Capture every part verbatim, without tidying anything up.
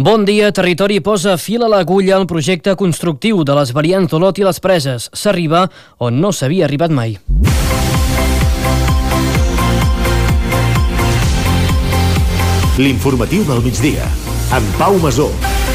Bon dia, Territori posa fil a l'agulla al projecte constructiu de les variants d'Olot i les Preses. S'arriba on no s'havia arribat mai. L'informatiu del migdia, amb Pau Masó.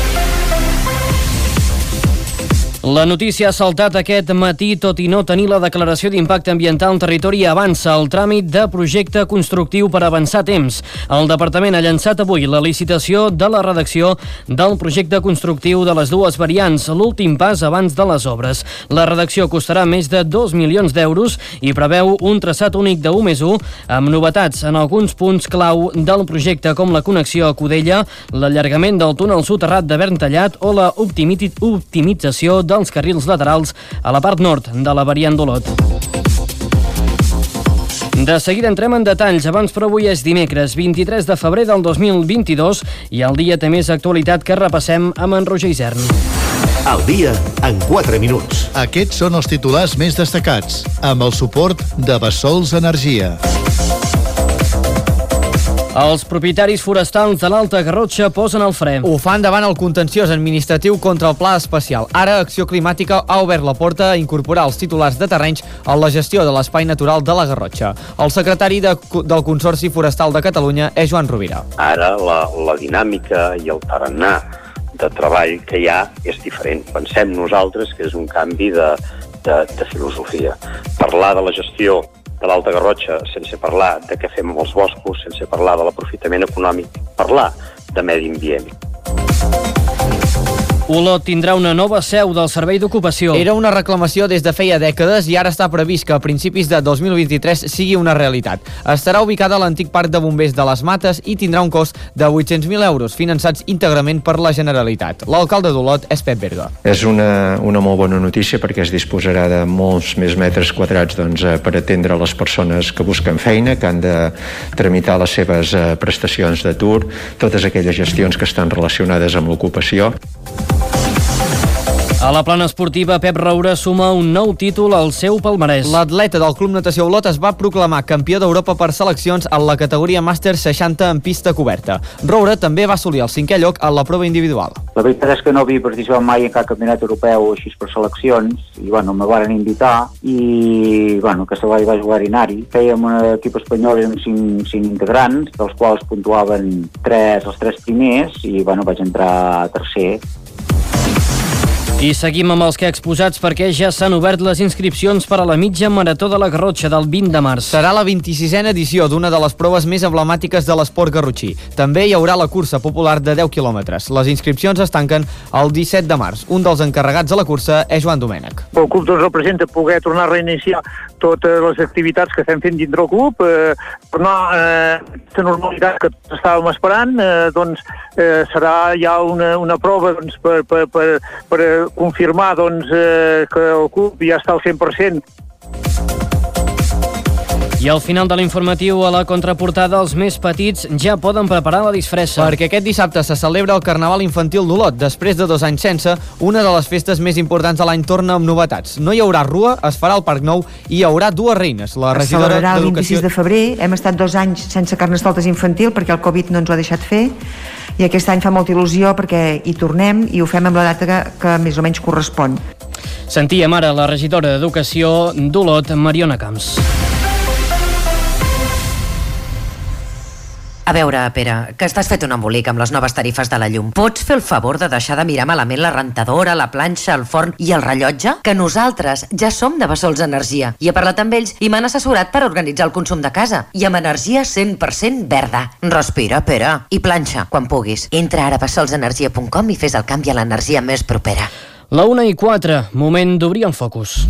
La notícia ha saltat aquest matí, tot i no tenir la declaració d'impacte ambiental. Territori avança el tràmit de projecte constructiu per avançar temps. El departament ha llançat avui la licitació de la redacció del projecte constructiu de les dues variants, l'últim pas abans de les obres. La redacció costarà més de dos milions d'euros i preveu un traçat únic de u més u, amb novetats en alguns punts clau del projecte, com la connexió a Cudella, l'allargament del túnel soterrat de Verntallat o la optimització dels carrils laterals a la part nord de la variant d'Olot. De seguida entrem en detalls, abans però avui és dimecres, vint-i-tres de febrer del dos mil vint-i-dos, i el dia té més actualitat que repassem amb en Roger Isern. El dia en quatre minuts. Aquests són els titulars més destacats, amb el suport de Bessols Energia. Els propietaris forestals de l'Alta Garrotxa posen el fre. Ho fan davant el contenciós administratiu contra el Pla Especial. Ara, Acció Climàtica ha obert la porta a incorporar els titulars de terrenys a la gestió de l'espai natural de la Garrotxa. El secretari de, del Consorci Forestal de Catalunya és Joan Rovira. Ara la, la dinàmica i el tarannà de treball que hi ha és diferent. Pensem nosaltres que és un canvi de, de, de filosofia. Parlar de la gestió de l'Alta Garrotxa sense parlar de què fem amb els boscos, sense parlar de l'aprofitament econòmic, parlar de medi ambient. Olot tindrà una nova seu del Servei d'Ocupació. Era una reclamació des de feia dècades i ara està previst que a principis de dos mil vint-i-tres sigui una realitat. Estarà ubicada a l'antic Parc de Bombers de les Mates i tindrà un cost de vuit-cents mil euros, finançats íntegrament per la Generalitat. L'alcalde d'Olot és Pep Berga. És una, una molt bona notícia perquè es disposarà de molts més metres quadrats doncs, per atendre les persones que busquen feina, que han de tramitar les seves prestacions d'atur, totes aquelles gestions que estan relacionades amb l'ocupació. A la plana esportiva, Pep Roura suma un nou títol al seu palmarès. L'atleta del Club Natació Olot es va proclamar campió d'Europa per seleccions en la categoria màster seixanta en pista coberta. Roura també va assolir el cinquè lloc en la prova individual. La veritat és que no havia participat mai en cap campionat europeu així per seleccions i bueno, me varen invitar i bueno, aquesta vegada vaig jugar a anar-hi. Fèiem un equip espanyol amb cinc, cinc integrants, dels quals puntuaven tres, els tres primers i bueno, vaig entrar tercer. I seguim amb els que exposats perquè ja s'han obert les inscripcions per a la mitja marató de la Garrotxa del vint de març. Serà la vint-i-sisena edició d'una de les proves més emblemàtiques de l'esport garrotxí. També hi haurà la cursa popular de deu quilòmetres. Les inscripcions es tanquen el disset de març. Un dels encarregats de la cursa és Joan Domènech. El club doncs, representa poder tornar a reiniciar totes les activitats que estem fent dintre el club, eh, tornar a eh, la normalitat que estàvem esperant, eh, doncs eh, serà ja una, una prova doncs, per, per, per, per confirmar doncs, eh, que el club ja està al cent per cent. I al final de l'informatiu, a la contraportada, els més petits ja poden preparar la disfressa. Perquè aquest dissabte se celebra el Carnaval Infantil d'Olot. Després de dos anys sense, una de les festes més importants de l'any torna amb novetats. No hi haurà rua, es farà al Parc Nou i hi haurà dues reines. La regidora d'Educació... Es celebrarà el vint-i-sis de febrer. Hem estat dos anys sense Carnestoltes infantil perquè el Covid no ens ho ha deixat fer i aquest any fa molta il·lusió perquè hi tornem i ho fem amb la data que, que més o menys correspon. Sentíem ara la regidora d'Educació d'Olot, Mariona Camps. A veure, Pere, que estàs fet un embolic amb les noves tarifes de la llum. Pots fer el favor de deixar de mirar malament la rentadora, la planxa, el forn i el rellotge? Que nosaltres ja som de Bessols Energia. I he parlat amb ells i m'han assessorat per organitzar el consum de casa. I amb energia cent per cent verda. Respira, Pere. I planxa, quan puguis. Entra ara a bessols energia punt com i fes el canvi a l'energia més propera. La una i quatre, moment d'obrir el focus.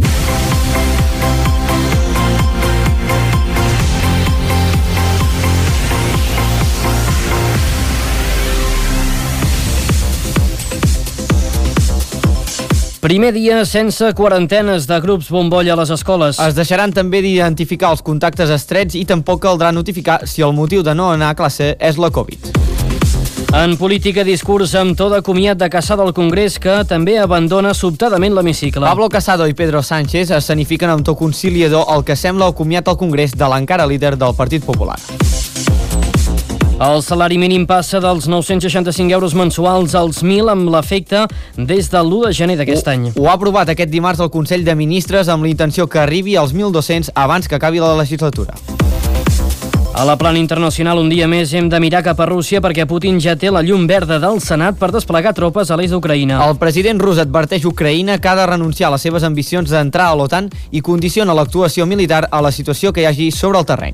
Primer dia sense quarantenes de grups bombolla a les escoles. Es deixaran també d'identificar els contactes estrets i tampoc caldrà notificar si el motiu de no anar a classe és la Covid. En política, discurs amb to de comiat de Casado al Congrés, que també abandona sobtadament l'hemicicle. Pablo Casado i Pedro Sánchez escenifiquen amb to conciliador el que sembla el comiat al Congrés de l'encara líder del Partit Popular. El salari mínim passa dels nou-cents seixanta-cinc euros mensuals als mil amb l'efecte des de l'u de gener d'aquest any. Ho ha aprovat aquest dimarts el Consell de Ministres amb la intenció que arribi als mil dos-cents abans que acabi la legislatura. A la plana internacional, un dia més hem de mirar cap a Rússia perquè Putin ja té la llum verda del Senat per desplegar tropes a l'est d'Ucraïna. El president rus adverteix Ucraïna que ha de renunciar a les seves ambicions d'entrar a l'OTAN i condiciona l'actuació militar a la situació que hi hagi sobre el terreny.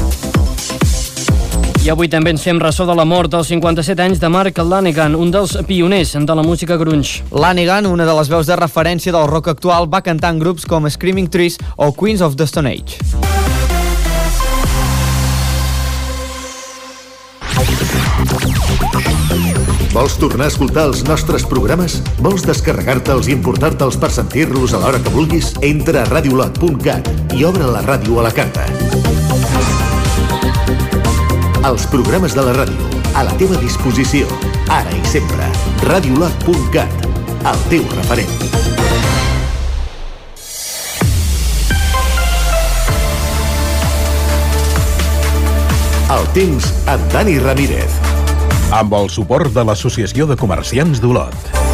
I avui també ens fem ressò de la mort als cinquanta-set anys de Mark Lanegan, un dels pioners de la música grunge. Lanegan, una de les veus de referència del rock actual, va cantar en grups com Screaming Trees o Queens of the Stone Age. Vols tornar a escoltar els nostres programes? Vols descarregar-te'ls i importar-te'ls per sentir-los a l'hora que vulguis? Entra a radiolot punt cat i obre la ràdio a la carta. Els programes de la ràdio, a la teva disposició, ara i sempre. radiolot punt cat, el teu referent. El temps amb Dani Ramírez. Amb el suport de l'Associació de Comerciants d'Olot.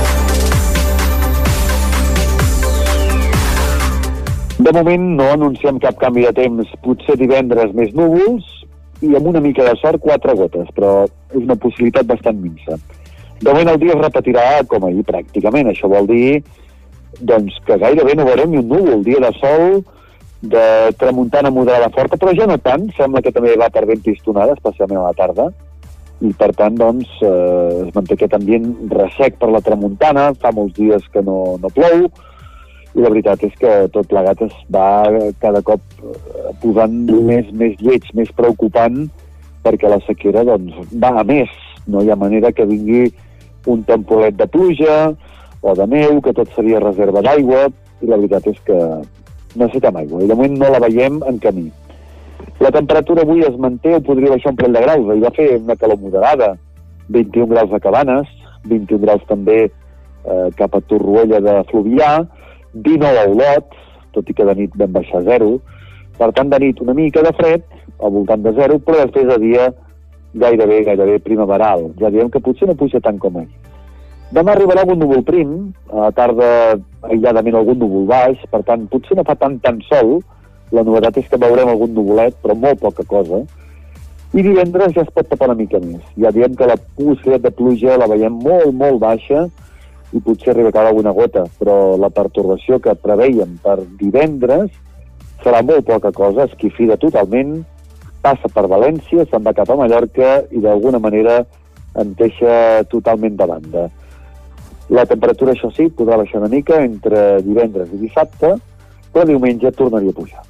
De moment no anunciem cap canvi de temps. Potser divendres més núvols i amb una mica de sort quatre gotes, però és una possibilitat bastant minsa. De moment el dia es repetirà com ahir pràcticament. Això vol dir doncs, que gairebé no veurem ni un núvol. Dia de sol, de tramuntana moderada forta, però ja no tant. Sembla que també va per vent pistonada, especialment a la tarda. I per tant, doncs, eh, es manté aquest ambient ressec per la tramuntana, fa molts dies que no, no plou, i la veritat és que tot plegat es va cada cop posant més, més lleig, més preocupant, perquè la sequera, doncs, va a més. No hi ha manera que vingui un temporet de pluja o de neu, que tot seria reserva d'aigua, i la veritat és que necessitem aigua, i de moment no la veiem en camí. La temperatura avui es manté o podria baixar un parell de graus. Ahir va fer una calor moderada, vint-i-un graus a Cabanes, vint-i-un graus també eh, cap a Torroella de Fluvià, dinou a Olot, tot i que de nit vam baixar a zero. Per tant, de nit una mica de fred, al voltant de zero, però després de dia gairebé, gairebé primaveral. Ja diem que potser no puja tant com ahir. Demà arribarà algun núvol prim, a la tarda aïlladament algun núvol baix, per tant, potser no fa tant tant sol. La novetat és que veurem algun nuvolet, però molt poca cosa. I divendres ja es pot tapar una mica més. Ja diem que la possibilitat de pluja la veiem molt, molt baixa i potser arriba a caure alguna gota, però la pertorbació que preveiem per divendres serà molt poca cosa, esquifida totalment, passa per València, se'n va cap a Mallorca i d'alguna manera en deixa totalment de banda. La temperatura, això sí, podrà baixar una mica entre divendres i dissabte, però diumenge tornaria a pujar.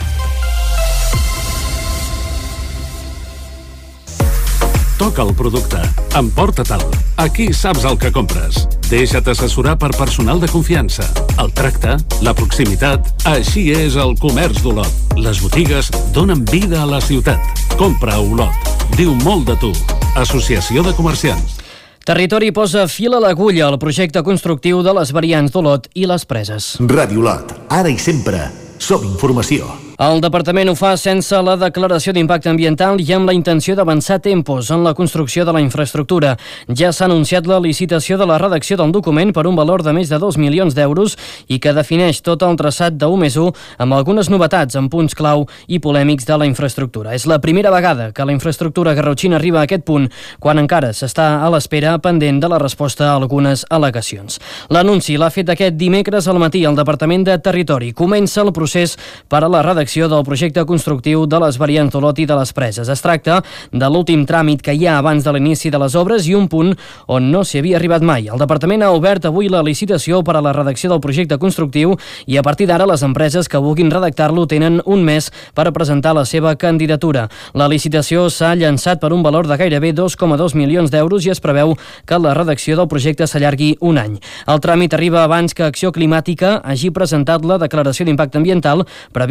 Toca el producte. Emporta-te'l. Aquí saps el que compres. Deixa't assessorar per personal de confiança. El tracte, la proximitat, així és el comerç d'Olot. Les botigues donen vida a la ciutat. Compra a Olot. Diu molt de tu. Associació de Comerciants. Territori posa fil a l'agulla al projecte constructiu de les variants d'Olot i les Preses. Ràdio Olot, ara i sempre, som informació. El departament ho fa sense la declaració d'impacte ambiental i amb la intenció d'avançar tempos en la construcció de la infraestructura. Ja s'ha anunciat la licitació de la redacció del document per un valor de més de dos milions d'euros i que defineix tot el traçat de u més u amb algunes novetats en punts clau i polèmics de la infraestructura. És la primera vegada que la infraestructura garrotxina arriba a aquest punt, quan encara s'està a l'espera pendent de la resposta a algunes al·legacions. L'anunci l'ha fet aquest dimecres al matí al Departament de Territori. Comença el procés per a la redacció del projecte constructiu de les variants d'Olot i de les Preses. Es tracta de l'últim tràmit que hi ha abans de l'inici de les obres i un punt on no s'hi havia arribat mai. El departament ha obert avui la licitació per a la redacció del projecte constructiu i a partir d'ara les empreses que vulguin redactar-lo tenen un mes per presentar la seva candidatura. La licitació s'ha llançat per un valor de gairebé dos coma dos milions d'euros i es preveu que la redacció del projecte s'allargui un any. El tràmit arriba abans que Acció Climàtica hagi presentat la declaració d'impacte ambiental prevista per al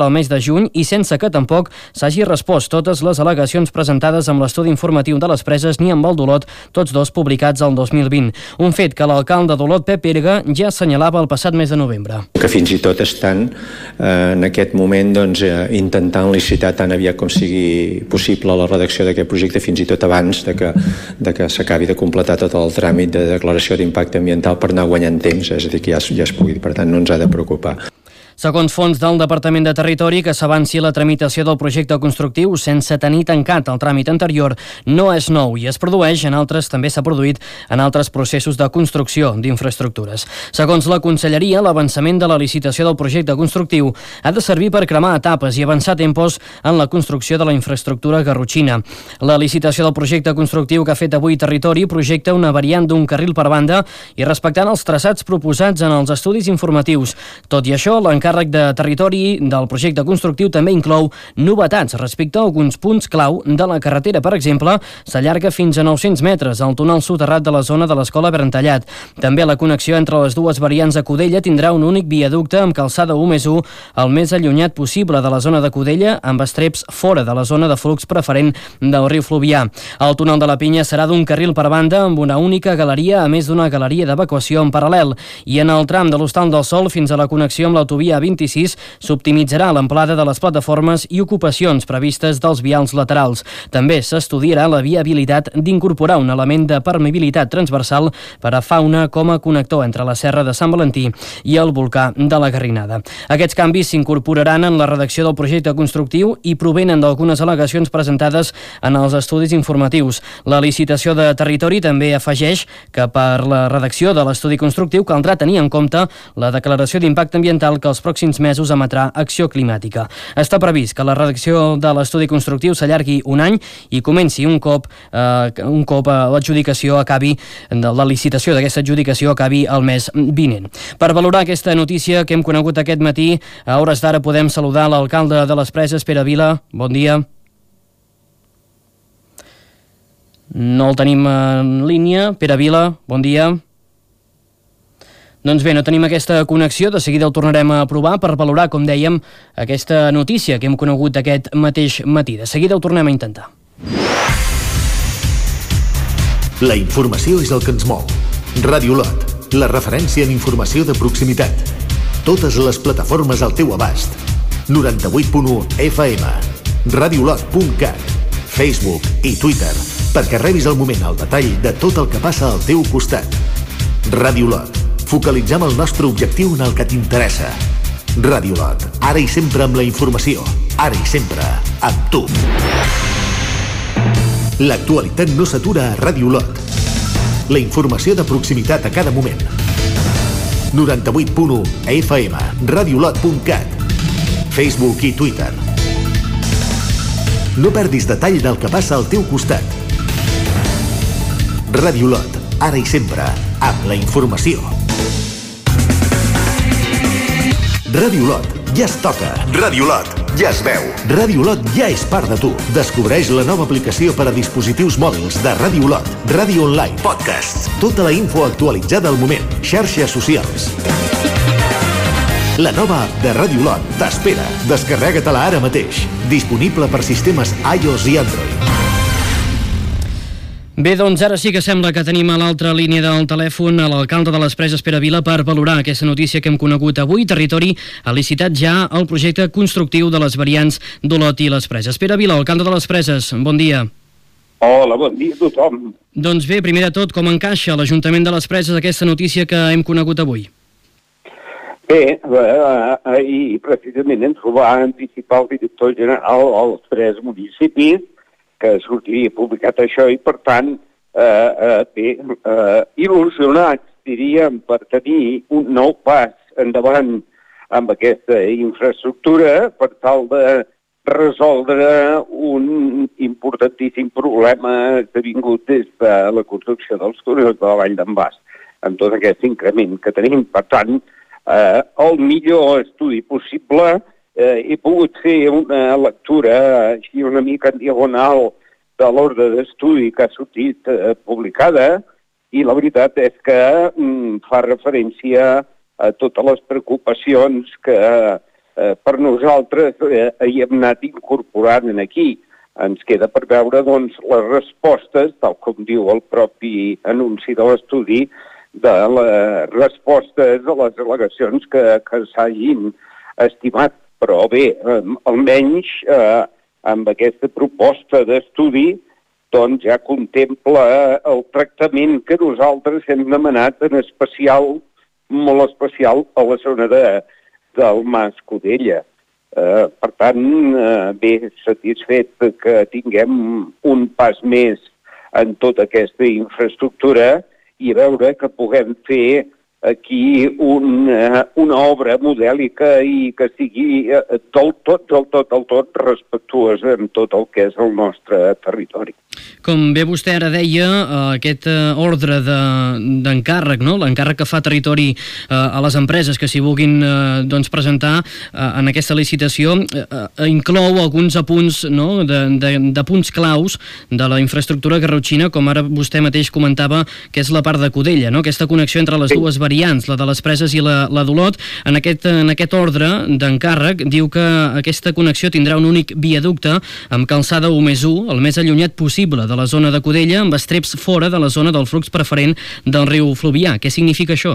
al mes de juny i sense que tampoc s'hagi respost totes les al·legacions presentades amb l'estudi informatiu de les preses ni amb el d'Olot, tots dos publicats el dos mil vint. Un fet que l'alcalde d'Olot, Pep Berga, ja assenyalava el passat mes de novembre. Que fins i tot estan eh, en aquest moment doncs, eh, intentant licitar tan aviat com sigui possible la redacció d'aquest projecte, fins i tot abans de que, de que s'acabi de completar tot el tràmit de declaració d'impacte ambiental per anar guanyant temps, és a dir, que ja, ja es pugui, per tant no ens ha de preocupar. Segons fons del Departament de Territori, que s'avanci la tramitació del projecte constructiu sense tenir tancat el tràmit anterior no és nou i es produeix en altres, també s'ha produït en altres processos de construcció d'infraestructures. Segons la Conselleria, l'avançament de la licitació del projecte constructiu ha de servir per cremar etapes i avançar tempos en la construcció de la infraestructura garrotxina. La licitació del projecte constructiu que ha fet avui Territori projecta una variant d'un carril per banda i respectant els traçats proposats en els estudis informatius. Tot i això, l'encàrrec de Territori del projecte constructiu també inclou novetats respecte a alguns punts clau de la carretera. Per exemple, s'allarga fins a nou-cents metres el túnel soterrat de la zona de l'Escola Verntallat. També la connexió entre les dues variants de Cudella tindrà un únic viaducte amb calçada u més u el més allunyat possible de la zona de Cudella, amb estreps fora de la zona de flux preferent del riu Fluvià. El túnel de la Pinya serà d'un carril per banda amb una única galeria, a més d'una galeria d'evacuació en paral·lel. I en el tram de l'Hostal del Sol fins a la connexió amb l'autovia vint-i-sis s'optimitzarà l'amplada de les plataformes i ocupacions previstes dels vials laterals. També s'estudiarà la viabilitat d'incorporar un element de permeabilitat transversal per a fauna com a connector entre la Serra de Sant Valentí i el volcà de la Garrinada. Aquests canvis s'incorporaran en la redacció del projecte constructiu i provenen d'algunes al·legacions presentades en els estudis informatius. La licitació de Territori també afegeix que per la redacció de l'estudi constructiu caldrà tenir en compte la declaració d'impacte ambiental que els pròxims mesos emetrà Acció Climàtica. Està previst que la redacció de l'estudi constructiu s'allargui un any i comenci un cop, eh, un cop eh, l'adjudicació acabi, la licitació d'aquesta adjudicació acabi el mes vinent. Per valorar aquesta notícia que hem conegut aquest matí, a hores d'ara podem saludar l'alcalde de les Preses, Pere Vila. Bon dia. No el tenim en línia. Pere Vila, bon dia. Doncs bé, no tenim aquesta connexió, de seguida el tornarem a provar per valorar, com dèiem, aquesta notícia que hem conegut aquest mateix matí. De seguida ho tornem a intentar. La informació és el que ens mou. Ràdio Olot, la referència en informació de proximitat. Totes les plataformes al teu abast. noranta-vuit punt u F M, radiolot punt cat, Facebook i Twitter, perquè rebis al moment el detall de tot el que passa al teu costat. Ràdio Olot. Focalitzem el nostre objectiu en el que t'interessa. Ràdio Olot, ara i sempre amb la informació, ara i sempre amb tu. L'actualitat no s'atura a Ràdio Olot. La informació de proximitat a cada moment. noranta-vuit punt u F M, radiolot punt cat, Facebook i Twitter. No perdis detall del que passa al teu costat. Ràdio Olot, ara i sempre amb la informació. Ràdio Olot, ja es toca. Ràdio Olot, ja es veu. Ràdio Olot ja és part de tu. Descobreix la nova aplicació per a dispositius mòbils de Ràdio Olot. Ràdio online, podcasts, tota la info actualitzada al moment, xarxes socials. La nova app de Ràdio Olot t'espera. Descarrega-te-la ara mateix. Disponible per sistemes iOS i Android. Bé, doncs ara sí que sembla que tenim a l'altra línia del telèfon a l'alcalde de les Preses, Pere Vila, per valorar aquesta notícia que hem conegut avui. Territori ha licitat ja el projecte constructiu de les variants d'Olot i les Preses. Pere Vila, alcalde de les Preses, bon dia. Hola, bon dia a tothom. Doncs bé, primer de tot, com encaixa l'Ajuntament de les Preses aquesta notícia que hem conegut avui? Bé, ahir precisament ens ho va anticipar el director general als tres municipis, que sortiria publicat això, i per tant, eh, eh, bé, eh, il·lusionats, diríem, per tenir un nou pas endavant amb aquesta infraestructura per tal de resoldre un importantíssim problema que ha vingut des de la construcció dels túnels de la Vall d'en Bas, amb tot aquest increment que tenim. Per tant, eh, el millor estudi possible. Eh, he pogut fer una lectura així una mica en diagonal de l'ordre d'estudi que ha sortit eh, publicada, i la veritat és que mm, fa referència a totes les preocupacions que eh, per nosaltres eh, hi hem anat incorporant en aquí. Ens queda per veure doncs, les respostes, tal com diu el propi anunci de l'estudi, de les respostes a les al·legacions que, que s'hagin estimat. Però bé, eh, almenys eh, amb aquesta proposta d'estudi doncs ja contempla el tractament que nosaltres hem demanat, en especial, molt especial, a la zona de, del Mas Codella. Eh, per tant, eh, bé, satisfet que tinguem un pas més en tota aquesta infraestructura i veure que puguem fer aquí un, uh, una obra modèlica i que sigui uh, del tot, del tot, del tot respectuosa amb tot el que és el nostre territori. Com bé vostè ara deia, aquest ordre d'encàrrec, no? L'encàrrec que fa Territori a les empreses que s'hi vulguin doncs, presentar en aquesta licitació inclou alguns apunts, no? de, de, de punts claus de la infraestructura garrotxina, com ara vostè mateix comentava, que és la part de Codella, no? Aquesta connexió entre les dues variants, la de les Preses i la, la d'Olot. En aquest, en aquest ordre d'encàrrec diu que aquesta connexió tindrà un únic viaducte amb calçada u més u, el més allunyat possible de la zona de Codella, amb estreps fora de la zona del flux preferent del riu Fluvià. Què significa això?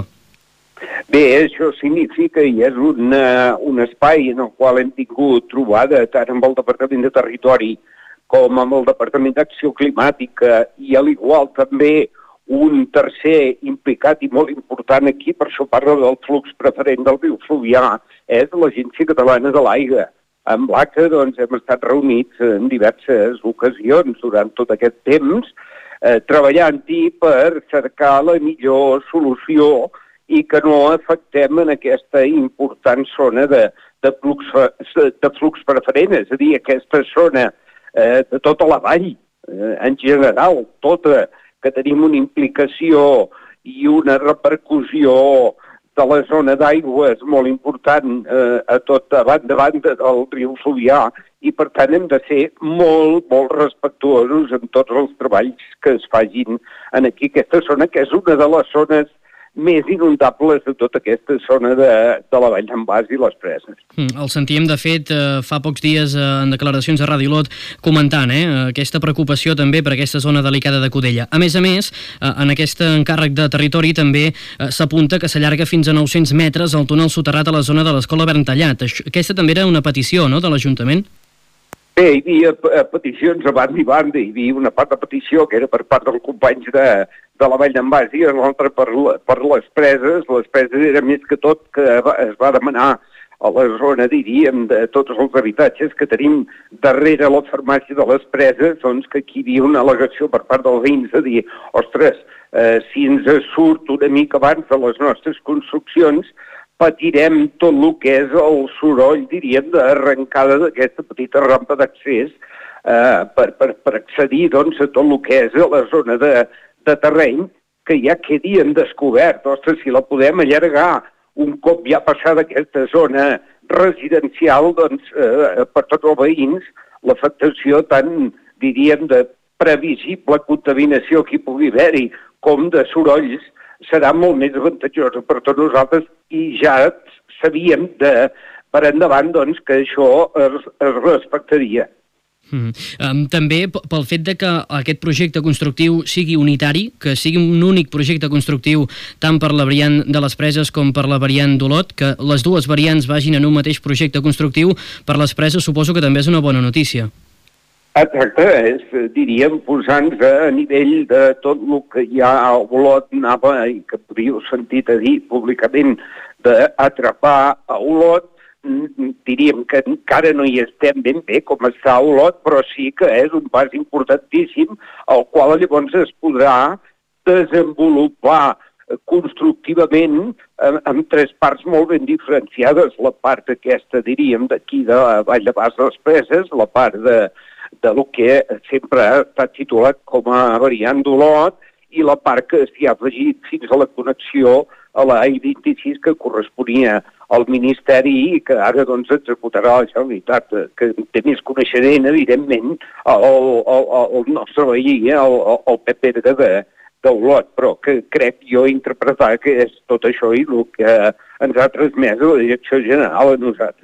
Bé, això significa i és un, uh, un espai en el qual hem tingut trobada tant amb el Departament de Territori com amb el Departament d'Acció Climàtica i al igual també un tercer implicat i molt important aquí, per això parla del flux preferent del riu Fluvià, és l'Agència Catalana de l'Aigua. Amb l'A C A doncs, hem estat reunits en diverses ocasions durant tot aquest temps, eh, treballant-hi per cercar la millor solució i que no afectem en aquesta important zona de, de, flux, de flux preferent, és a dir, aquesta zona eh, de tota la vall, eh, en general, tota, que tenim una implicació i una repercussió de la zona d'aigües molt important eh, a tota banda a banda del riu Fluvià i per tant hem de ser molt, molt respectuosos en tots els treballs que es facin en aquí aquesta zona, que és una de les zones més inundables de tota aquesta zona de, de la Vall d'en Bas i les Preses. El sentíem, de fet, fa pocs dies en declaracions a Ràdio Olot comentant eh, aquesta preocupació també per aquesta zona delicada de Codella. A més a més, en aquest encàrrec de Territori també s'apunta que s'allarga fins a nou-cents metres el túnel soterrat a la zona de l'Escola Verntallat. Aquesta també era una petició, no?, de l'Ajuntament? Bé, hi havia peticions a banda i banda, hi havia una part de petició que era per part dels companys de, de la Vall d'en Bas i l'altra per, per les Preses. Les Preses era més que tot que es va demanar a la zona, diríem, de tots els habitatges que tenim darrere la farmàcia de les Preses, doncs que aquí hi havia una al·legació per part dels veïns de dir, ostres, eh, si ens surt una mica abans de les nostres construccions, patirem tot el que és el soroll, diríem, d'arrencada d'aquesta petita rampa d'accés eh, per, per, per accedir doncs, a tot el que és la zona de, de terreny que ja quedi en descobert. Ostres, si la podem allargar un cop ja passada aquesta zona residencial, doncs, eh, per tots els veïns, l'afectació tant, diríem, de previsible contaminació que hi pugui haver-hi com de sorolls serà molt més avantatjosa per tots nosaltres i ja sabíem de, per endavant doncs, que això es, es respectaria. Mm. Um, també pel fet de que aquest projecte constructiu sigui unitari, que sigui un únic projecte constructiu tant per la variant de les Preses com per la variant d'Olot, que les dues variants vagin en un mateix projecte constructiu, per les Preses suposo que també és una bona notícia. Exacte, és, diríem, posant-nos a nivell de tot el que ja a Olot anava i que podíeu sentit a dir públicament d'atrapar a Olot, diríem que encara no hi estem ben bé com està a Olot, però sí que és un pas importantíssim el qual llavors es podrà desenvolupar constructivament en, en tres parts molt ben diferenciades. La part aquesta, diríem, d'aquí de Vall de Bas de les Preses, la part de de lo que sempre ha estat titulat com a variant d'Olot i la part que s'hi ha afegit fins a la connexió a la I vint-i-sis que corresponia al Ministeri i que ara doncs executarà la Generalitat, que té més coneixement, evidentment, el, el, el nostre veí, el, el Pep Pedra de, d'Olot, però que crec jo interpretar que és tot això i el que ens ha transmès la Direcció General a nosaltres.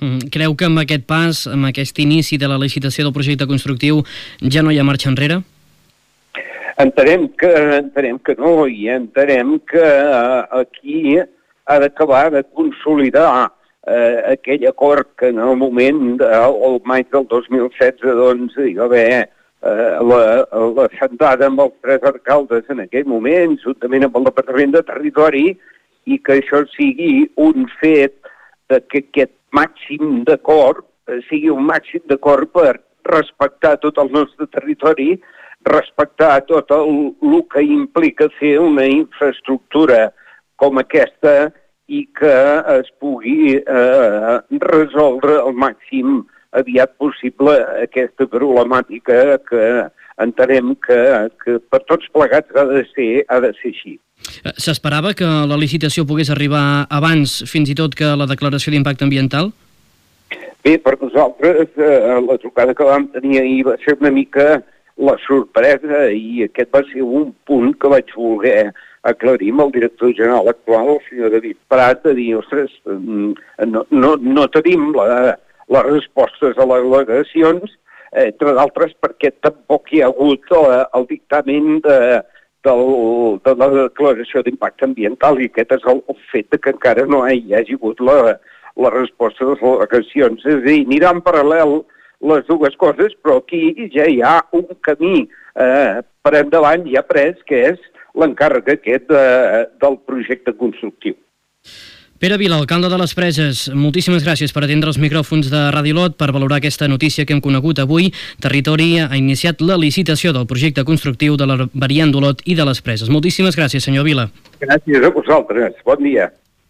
Creu que amb aquest pas, amb aquest inici de la licitació del projecte constructiu, ja no hi ha marxa enrere? Entenem que, entenem que no, i entenem que aquí ha d'acabar de consolidar eh, aquell acord que en el moment, del maig del dos mil setze, doncs, hi va haver eh, la, la sentada amb els tres alcaldes en aquell moment, juntament amb el Departament de Territori, i que això sigui un fet de que aquest màxim d'acord sigui un màxim d'acord per respectar tot el nostre territori, respectar tot el, el que implica fer una infraestructura com aquesta i que es pugui eh, resoldre al màxim aviat possible aquesta problemàtica que entenem que, que per tots plegats ha de ser, ha de ser així. S'esperava que la licitació pogués arribar abans, fins i tot, que la declaració d'impacte ambiental? Bé, per nosaltres eh, la trucada que vam tenir ahir va ser una mica la sorpresa, i aquest va ser un punt que vaig voler aclarir amb el director general actual, el senyor David Prat, de dir, ostres, no, no, no tenim la, les respostes a les al·legacions, eh, entre d'altres perquè tampoc hi ha hagut la, el dictamen de, del, de la declaració d'impacte ambiental, i aquest és el, el fet que encara no hi hagi hagut la, la resposta de les al·legacions. És a dir, anirà en paral·lel les dues coses, però aquí ja hi ha un camí eh, per endavant ja pres, que és l'encàrrec aquest de, del projecte constructiu. Pere Vila, alcalde de les Preses, moltíssimes gràcies per atendre els micròfons de Ràdio Lot, per valorar aquesta notícia que hem conegut avui. Territori ha iniciat la licitació del projecte constructiu de la variant d'Olot i de les Preses. Moltíssimes gràcies, senyor Vila. Gràcies a vosaltres. Bon dia.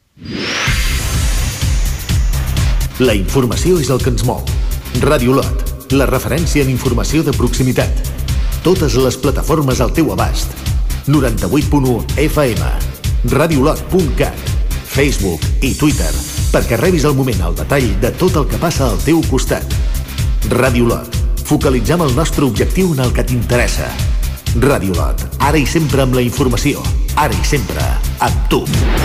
La informació és el que ens mou. Ràdio Lot, la referència en informació de proximitat. Totes les plataformes al teu abast. noranta-vuit punt u F M, radiolot punt cat, Facebook i Twitter, perquè rebis al moment el detall de tot el que passa al teu costat. Ràdio Lot, focalitzem el nostre objectiu en el que t'interessa. Ràdio Lot, ara i sempre amb la informació, ara i sempre amb tu.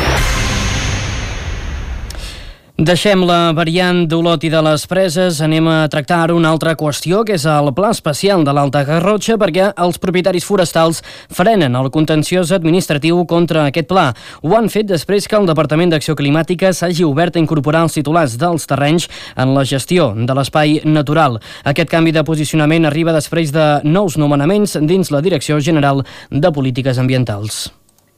Deixem la variant d'Olot i de les Preses, anem a tractar ara una altra qüestió, que és el Pla Especial de l'Alta Garrotxa, perquè els propietaris forestals frenen el contenciós administratiu contra aquest pla. Ho han fet després que el Departament d'Acció Climàtica s'hagi obert a incorporar els titulars dels terrenys en la gestió de l'espai natural. Aquest canvi de posicionament arriba després de nous nomenaments dins la Direcció General de Polítiques Ambientals.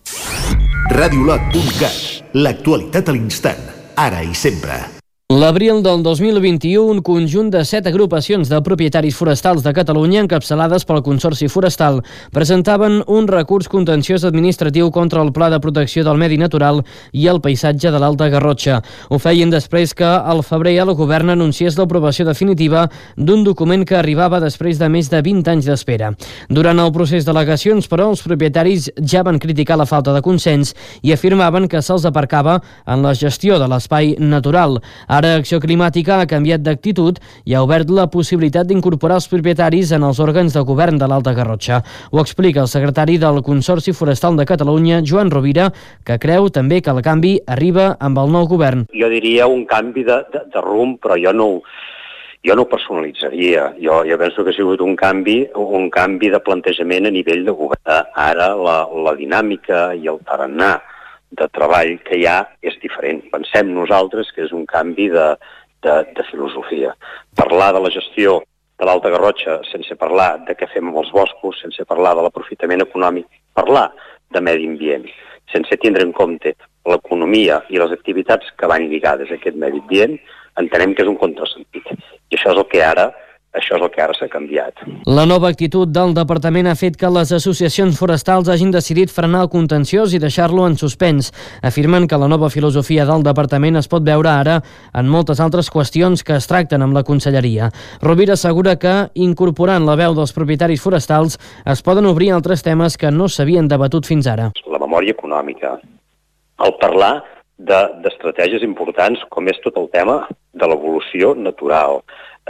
radiolot punt cat, l'actualitat a l'instant. Ara i sempre. L'abril del dos mil vint-i-u, un conjunt de set agrupacions de propietaris forestals de Catalunya, encapçalades pel Consorci Forestal, presentaven un recurs contenciós administratiu contra el Pla de Protecció del Medi Natural i el Paisatge de l'Alta Garrotxa. Ho feien després que al febrer el govern anunciés l'aprovació definitiva d'un document que arribava després de més de vint anys d'espera. Durant el procés d'al·legacions, però, els propietaris ja van criticar la falta de consens i afirmaven que se'ls aparcava en la gestió de l'espai natural. Ara Acció Climàtica ha canviat d'actitud i ha obert la possibilitat d'incorporar els propietaris en els òrgans de govern de l'Alta Garrotxa. Ho explica el secretari del Consorci Forestal de Catalunya, Joan Rovira, que creu també que el canvi arriba amb el nou govern. Jo diria un canvi de, de, de rumb, però jo no, jo no ho personalitzaria. Jo, jo penso que ha sigut un canvi, un canvi de plantejament a nivell de govern. Ara la, la dinàmica i el tarannà de treball que hi ha és diferent. Pensem nosaltres que és un canvi de, de, de filosofia. Parlar de la gestió de l'Alta Garrotxa sense parlar de què fem amb els boscos, sense parlar de l'aprofitament econòmic, parlar de medi ambient, sense tindre en compte l'economia i les activitats que van lligades a aquest medi ambient, entenem que és un contrasentit. I això és el que ara Això és el que ara s'ha canviat. La nova actitud del departament ha fet que les associacions forestals hagin decidit frenar el contenciós i deixar-lo en suspens. Afirmen que la nova filosofia del departament es pot veure ara en moltes altres qüestions que es tracten amb la conselleria. Rovira assegura que, incorporant la veu dels propietaris forestals, es poden obrir altres temes que no s'havien debatut fins ara. La memòria econòmica, el parlar d'estratègies importants com és tot el tema de l'evolució natural,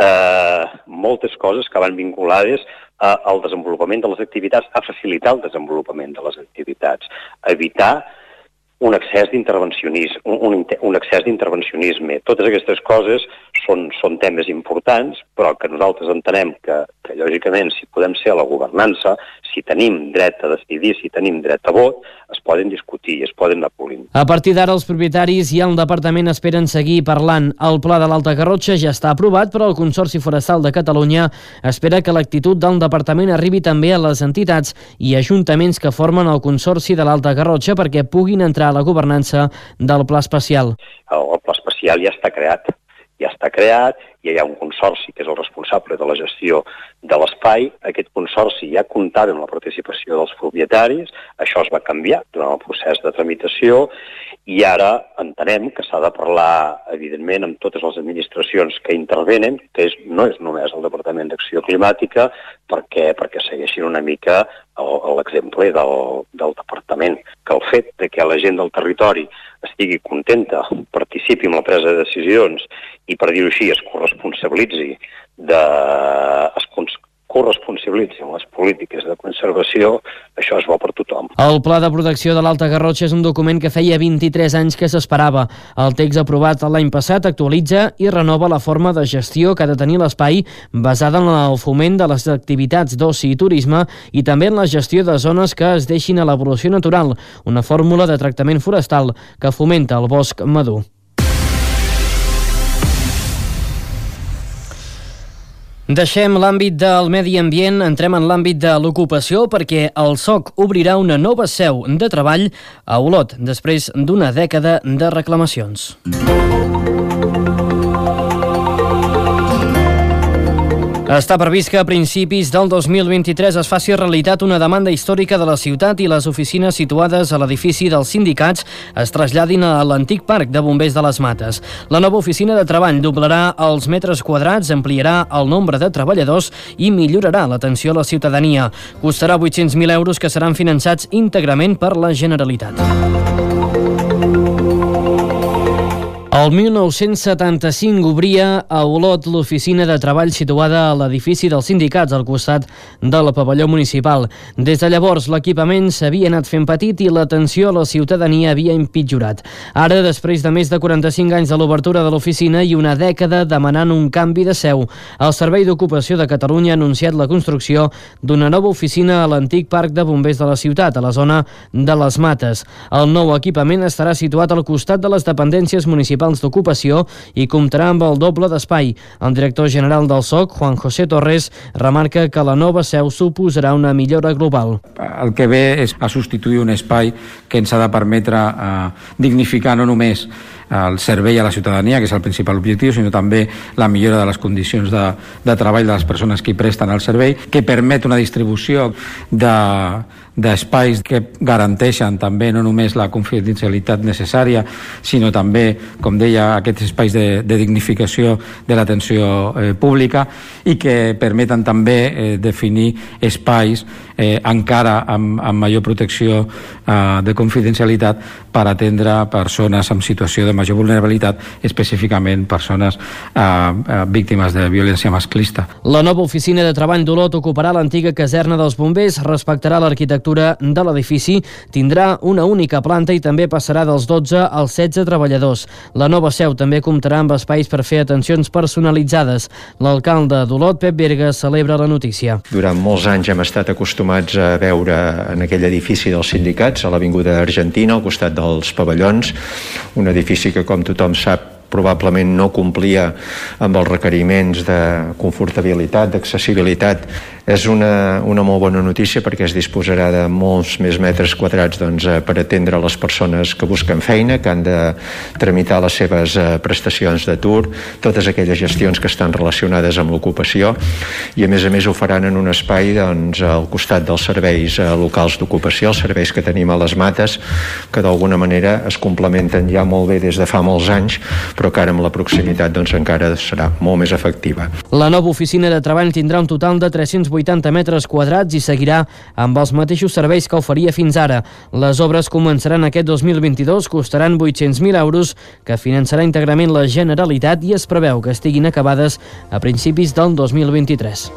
Eh, moltes coses que van vinculades a, al desenvolupament de les activitats, a facilitar el desenvolupament de les activitats, evitar un excés d'intervencionisme, un, un, un excés d'intervencionisme. Totes aquestes coses són, són temes importants, però que nosaltres entenem que, que, lògicament, si podem ser a la governança, si tenim dret a decidir, si tenim dret a vot, es poden discutir i es poden anar polint. A partir d'ara, els propietaris i el departament esperen seguir parlant. El pla de l'Alta Garrotxa ja està aprovat, però el Consorci Forestal de Catalunya espera que l'actitud del departament arribi també a les entitats i ajuntaments que formen el Consorci de l'Alta Garrotxa perquè puguin entrar a la governança del Pla Especial. El, el Pla Especial ja està creat, ja està creat, ja hi ha un consorci que és el responsable de la gestió de l'espai. Aquest consorci ja comptava amb la participació dels propietaris, això es va canviar durant el procés de tramitació i ara entenem que s'ha de parlar, evidentment, amb totes les administracions que intervenen, que és, no és només el Departament d'Acció Climàtica, perquè, perquè segueixin una mica l'exemple del, del departament, que el fet de que la gent del territori estigui contenta, participi en la presa de decisions i, per dir-ho així, es corresponsabilitzi de, es corresponsabilitzi en les polítiques de conservació, això és bo per tothom. El Pla de Protecció de l'Alta Garrotxa és un document que feia vint-i-tres anys que s'esperava. El text aprovat l'any passat actualitza i renova la forma de gestió que ha de tenir l'espai basada en el foment de les activitats d'oci i turisme i també en la gestió de zones que es deixin a l'evolució natural, una fórmula de tractament forestal que fomenta el bosc madur. Deixem l'àmbit del medi ambient, entrem en l'àmbit de l'ocupació perquè el S O C obrirà una nova seu de treball a Olot després d'una dècada de reclamacions. Està previst que a principis del dos mil vint-i-tres es faci realitat una demanda històrica de la ciutat i les oficines situades a l'edifici dels sindicats es traslladin a l'antic parc de bombers de les Mates. La nova oficina de treball doblarà els metres quadrats, ampliarà el nombre de treballadors i millorarà l'atenció a la ciutadania. Costarà vuit-cents mil euros que seran finançats íntegrament per la Generalitat. El mil nou-cents setanta-cinc obria a Olot l'oficina de treball situada a l'edifici dels sindicats al costat del pavelló municipal. Des de llavors l'equipament s'havia anat fent petit i l'atenció a la ciutadania havia empitjorat. Ara, després de més de quaranta-cinc anys de l'obertura de l'oficina i una dècada demanant un canvi de seu, el Servei d'Ocupació de Catalunya ha anunciat la construcció d'una nova oficina a l'antic parc de bombers de la ciutat, a la zona de les Mates. El nou equipament estarà situat al costat de les dependències municipals d'ocupació i comptarà amb el doble d'espai. El director general del S O C, Juan José Torres, remarca que la nova seu suposarà una millora global. El que ve és a substituir un espai que ens ha de permetre eh, dignificar no només el servei a la ciutadania, que és el principal objectiu, sinó també la millora de les condicions de, de treball de les persones que hi presten el servei, que permet una distribució de d'espais que garanteixen també no només la confidencialitat necessària, sinó també, com deia, aquests espais de, de dignificació de l'atenció eh, pública i que permeten també eh, definir espais eh, encara amb, amb major protecció eh, de confidencialitat per atendre persones en situació de major vulnerabilitat, específicament persones eh, eh, víctimes de violència masclista. La nova oficina de treball d'Olot ocuparà l'antiga caserna dels bombers, respectarà l'arquitectura de l'edifici, tindrà una única planta i també passarà dels dotze als setze treballadors. La nova seu també comptarà amb espais per fer atencions personalitzades. L'alcalde d'Olot, Pep Berga, celebra la notícia. Durant molts anys hem estat acostumats a veure en aquell edifici dels sindicats, a l'Avinguda Argentina, al costat dels pavellons, un edifici que, com tothom sap, probablement no complia amb els requeriments de confortabilitat, d'accessibilitat. És una, una molt bona notícia perquè es disposarà de molts més metres quadrats doncs, per atendre les persones que busquen feina, que han de tramitar les seves prestacions d'atur, totes aquelles gestions que estan relacionades amb l'ocupació, i a més a més ho faran en un espai doncs, al costat dels serveis locals d'ocupació, els serveis que tenim a les Mates, que d'alguna manera es complementen ja molt bé des de fa molts anys, però que ara amb la proximitat doncs, encara serà molt més efectiva. La nova oficina de treball tindrà un total de tres-cents vuitanta metres quadrats i seguirà amb els mateixos serveis que oferia fins ara. Les obres començaran aquest dos mil vint-i-dos, costaran vuit-cents mil euros, que finançarà íntegrament la Generalitat i es preveu que estiguin acabades a principis del dos mil vint-i-tres.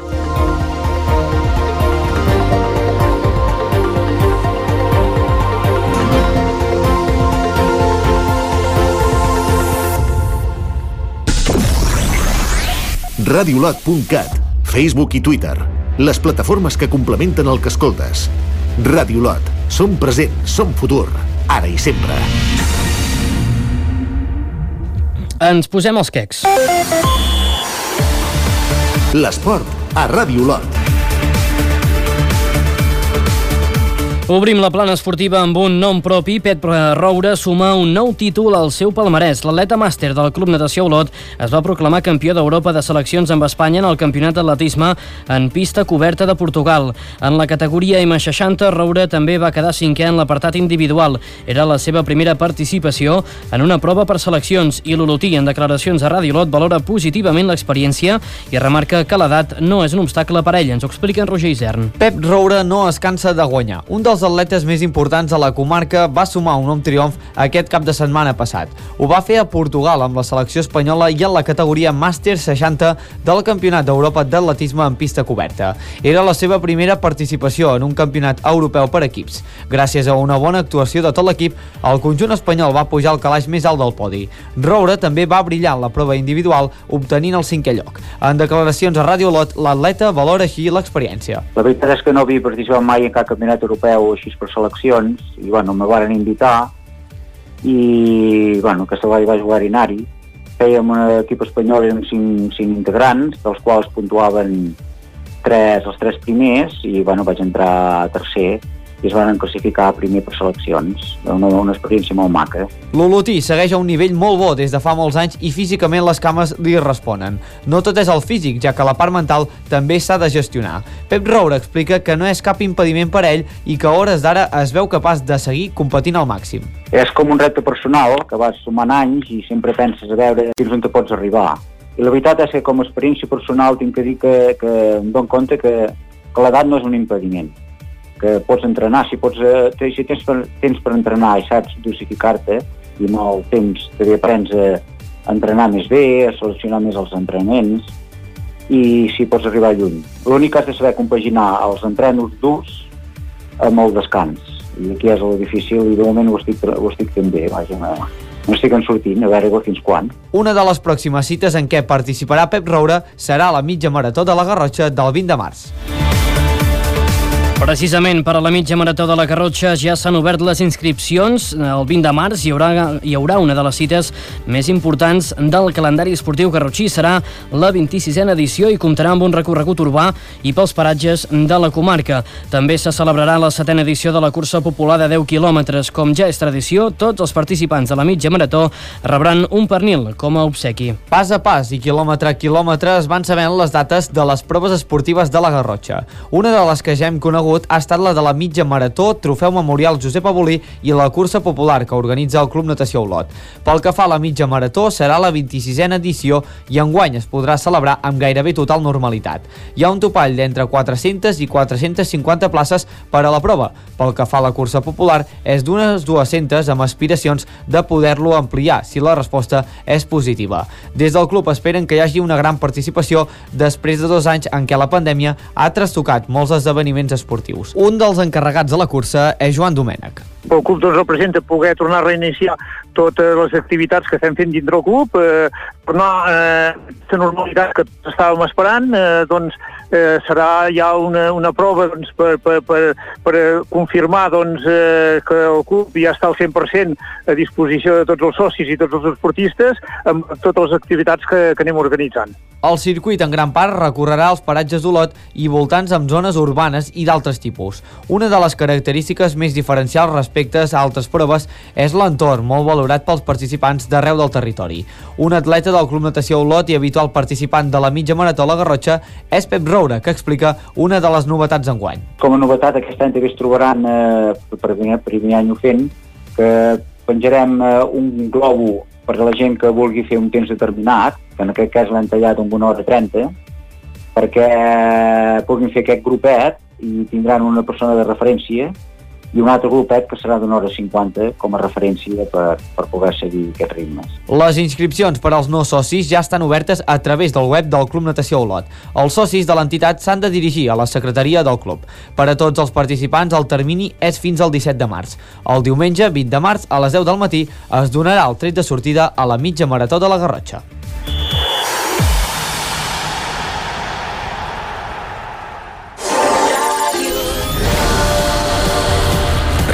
radiolot punt cat, Facebook i Twitter, les plataformes que complementen el que escoltes. Radiolot, som present, som futur, ara i sempre. Ens posem els quecs. L'esport a Radiolot. Obrim la plana esportiva amb un nom propi. Pep Roure suma un nou títol al seu palmarès. L'atleta màster del Club Natació Olot es va proclamar campió d'Europa de seleccions amb Espanya en el campionat d'atletisme en pista coberta de Portugal. En la categoria ema seixanta, Roure també va quedar cinquè en l'apartat individual. Era la seva primera participació en una prova per seleccions i l'olotí, en declaracions a Ràdio Olot, valora positivament l'experiència i remarca que l'edat no és un obstacle per a ell. Ens ho explica en Roger Isern. Pep Roure no es cansa de guanyar. Un dels atletes més importants a la comarca va sumar un nom triomf aquest cap de setmana passat. Ho va fer a Portugal amb la selecció espanyola i en la categoria màster seixanta del Campionat d'Europa d'atletisme en pista coberta. Era la seva primera participació en un campionat europeu per equips. Gràcies a una bona actuació de tot l'equip, el conjunt espanyol va pujar al calaix més alt del podi. Roure també va brillar en la prova individual, obtenint el cinquè lloc. En declaracions a Ràdio Olot, l'atleta valora així l'experiència. La veritat és que no havia participat mai en cap campionat europeu així per seleccions, i bueno, me varen invitar i bueno, aquesta vegada vaig jugar a anar-hi. Fèiem un equip espanyol, érem cinc, cinc integrants, dels quals puntuaven tres, els tres primers, i bueno, vaig entrar a tercer i es van classificar primer per seleccions. Una, una experiència molt maca. L'olotí segueix a un nivell molt bo des de fa molts anys i físicament les cames li responen. No tot és el físic, ja que la part mental també s'ha de gestionar. Pep Roure explica que no és cap impediment per a ell i que a hores d'ara es veu capaç de seguir competint al màxim. És com un repte personal que vas sumant anys i sempre penses a veure fins on te pots arribar. I la veritat és que com a experiència personal tinc que dir que, que em dono compte que, que l'edat no és un impediment, que pots entrenar, si, pots, si tens, per, tens per entrenar i saps dosificar-te i amb el temps també aprens a entrenar més bé, a seleccionar més els entrenaments i si pots arribar lluny. L'únic que has de saber compaginar els entrenos durs amb el descans, i aquí és el difícil i de moment ho estic, ho estic fent bé, vaja, no estic en sortint, a veure fins quan. Una de les pròximes cites en què participarà Pep Roure serà la mitja marató de la Garrotxa del vint de març. Precisament per a la mitja marató de la Garrotxa ja s'han obert les inscripcions. El vint de març hi haurà, hi haurà una de les cites més importants del calendari esportiu garrotxí. Serà la vint-i-sisena edició i comptarà amb un recorregut urbà i pels paratges de la comarca. També se celebrarà la setena edició de la cursa popular de deu quilòmetres. Com ja és tradició, tots els participants de la mitja marató rebran un pernil com a obsequi. Pas a pas i quilòmetre a quilòmetre es van sabent les dates de les proves esportives de la Garrotxa. Una de les que ja hem conegut ha estat la de la mitja marató, Trofeu Memorial Josep Abolí i la cursa popular que organitza el Club Natació Olot. Pel que fa a la mitja marató, serà la vint-i-sisena edició i enguany es podrà celebrar amb gairebé total normalitat. Hi ha un topall d'entre quatre-centes i quatre-centes cinquanta places per a la prova. Pel que fa a la cursa popular, és d'unes dues-centes amb aspiracions de poder-lo ampliar si la resposta és positiva. Des del club esperen que hi hagi una gran participació després de dos anys en què la pandèmia ha trastocat molts esdeveniments esportius. Un dels encarregats de la cursa és Joan Domènech. El club doncs, representa poder tornar a reiniciar totes les activitats que estem fent dintre el club, eh, tornar a eh, la normalitat que estàvem esperant, eh, doncs eh, serà ja una, una prova doncs, per, per, per, per confirmar doncs, eh, que el club ja està al cent per cent a disposició de tots els socis i tots els esportistes amb totes les activitats que, que anem organitzant. El circuit en gran part recorrerà els paratges d'Olot i voltants amb zones urbanes i d'altres tipus. Una de les característiques més diferencials respecte a altres proves és l'entorn, molt valorat pels participants d'arreu del territori. Un atleta del Club Natació Olot i habitual participant de la mitja marató a la Garrotxa és Pep Roure, que explica una de les novetats d'enguany. Com a novetat, aquest any també es trobaran, eh, per primer, primer any ho fent, que penjarem eh, un globo per a la gent que vulgui fer un temps determinat, que en aquest cas l'hem tallat amb una hora trenta, perquè puguin fer aquest grupet i tindran una persona de referència i un altre grupet que serà d'una hora cinquanta com a referència per, per poder seguir aquests ritmes. Les inscripcions per als no socis ja estan obertes a través del web del Club Natació Olot. Els socis de l'entitat s'han de dirigir a la secretaria del club. Per a tots els participants el termini és fins al disset de març. El diumenge vint de març a les deu del matí es donarà el tret de sortida a la mitja marató de la Garrotxa.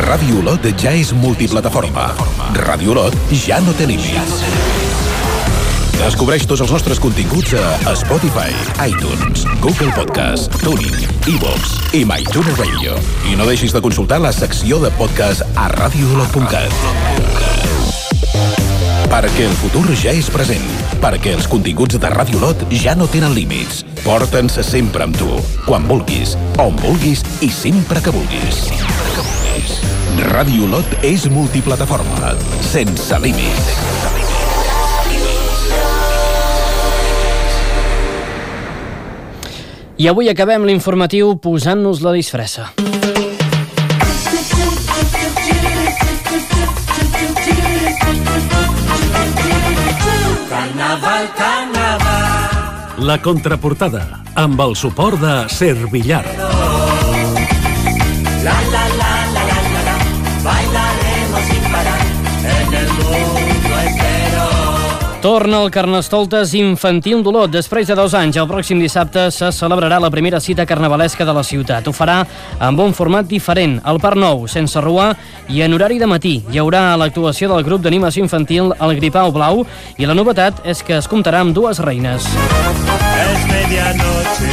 Ràdio Olot ja és multiplataforma. Ràdio Olot ja no té límits. Descobreix tots els nostres continguts a Spotify, iTunes, Google Podcast, TuneIn, iVoox i MyTuner Radio. I no deixis de consultar la secció de podcast a radio olot punt cat. Perquè el futur ja és present. Perquè els continguts de Ràdio Olot ja no tenen límits. Porta'ns sempre amb tu, quan vulguis, on vulguis i sempre que vulguis. Ràdio Olot és multiplataforma, sense límits. I avui acabem l'informatiu posant-nos la disfressa. Carnaval, carnaval. La contraportada, amb el suport de Servillar. La, la, la, la, la, la, la. Bailaremos sin parar en el mundo entero. Torna el Carnestoltes Infantil d'Olot. Després de dos anys, el pròxim dissabte se celebrarà la primera cita carnavalesca de la ciutat. Ho farà amb un format diferent, al Parc Nou, sense rua i en horari de matí. Hi haurà l'actuació del grup d'animació infantil El Gripau Blau i la novetat és que es comptarà amb dues reines. És medianoche.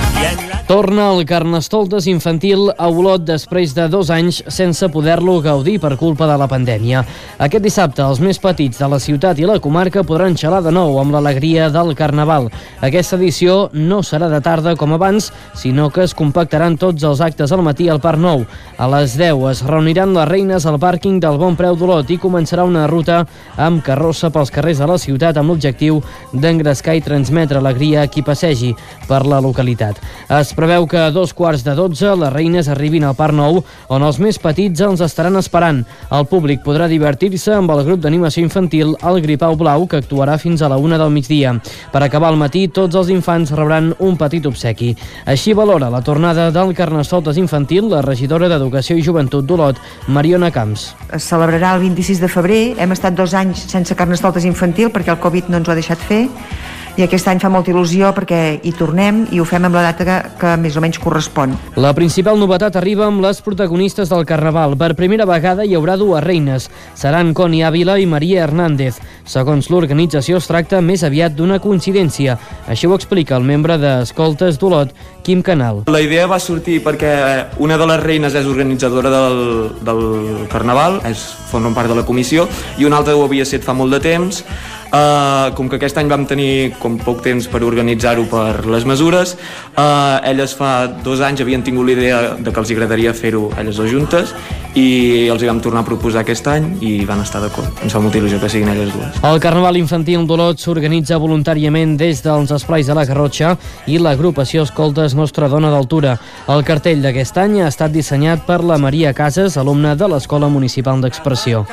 Torna el Carnestoltes Infantil a Olot després de dos anys sense poder-lo gaudir per culpa de la pandèmia. Aquest dissabte, els més petits de la ciutat i la comarca podran xalar de nou amb l'alegria del Carnaval. Aquesta edició no serà de tarda com abans, sinó que es compactaran tots els actes al matí al Parc Nou. A les deu es reuniran les reines al pàrquing del Bon Preu d'Olot i començarà una ruta amb carrossa pels carrers de la ciutat amb l'objectiu d'engrescar i transmetre alegria a qui passegi per la localitat. Es preveu que a dos quarts de dotze les reines arribin al Parc Nou, on els més petits els estaran esperant. El públic podrà divertir-se amb el grup d'animació infantil El Gripau Blau, que actuarà fins a la una del migdia. Per acabar el matí, tots els infants rebran un petit obsequi. Així valora la tornada del Carnestoltes Infantil la regidora d'Educació i Joventut d'Olot, Mariona Camps. Es celebrarà el vint-i-sis de febrer. Hem estat dos anys sense Carnestoltes Infantil perquè el Covid no ens ho ha deixat fer. I aquest any fa molta il·lusió perquè hi tornem i ho fem amb la data que, que més o menys correspon. La principal novetat arriba amb les protagonistes del Carnaval. Per primera vegada hi haurà dues reines. Seran Connie Ávila i Maria Hernández. Segons l'organització, es tracta més aviat d'una coincidència. Així ho explica el membre d'Escoltes d'Olot, Quim Canal. La idea va sortir perquè una de les reines és organitzadora del, del Carnaval, és, forma part de la comissió, i una altra ho havia set fa molt de temps. Uh, com que aquest any vam tenir com poc temps per organitzar-ho per les mesures, uh, elles fa dos anys havien tingut la idea de que els agradaria fer-ho elles dues juntes i els hi vam tornar a proposar aquest any i van estar d'acord. Ens fa molta il·lusió que siguin elles dues. El Carnaval Infantil d'Olot s'organitza voluntàriament des dels esplais de la Garrotxa i l'agrupació Escoltes Nostra Dona d'Altura. El cartell d'aquest any ha estat dissenyat per la Maria Casas, alumna de l'Escola Municipal d'Expressió.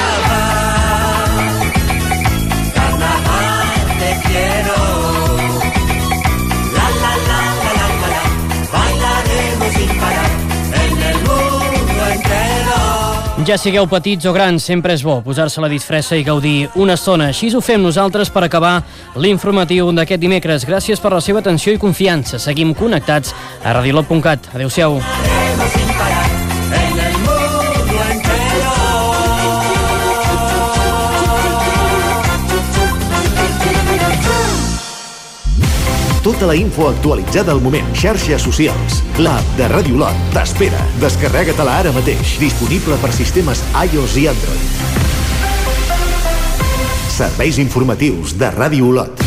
Ja sigueu petits o grans, sempre és bo posar-se la disfressa i gaudir una estona. Així ho fem nosaltres per acabar l'informatiu d'aquest dimecres. Gràcies per la seva atenció i confiança. Seguim connectats a radio olot punt cat. Adéu-siau. Tota la info actualitzada al moment. Xarxes socials. L'app de Ràdio Olot t'espera. Descarrega-te-la ara mateix. Disponible per sistemes iOS i Android. Serveis informatius de Ràdio Olot.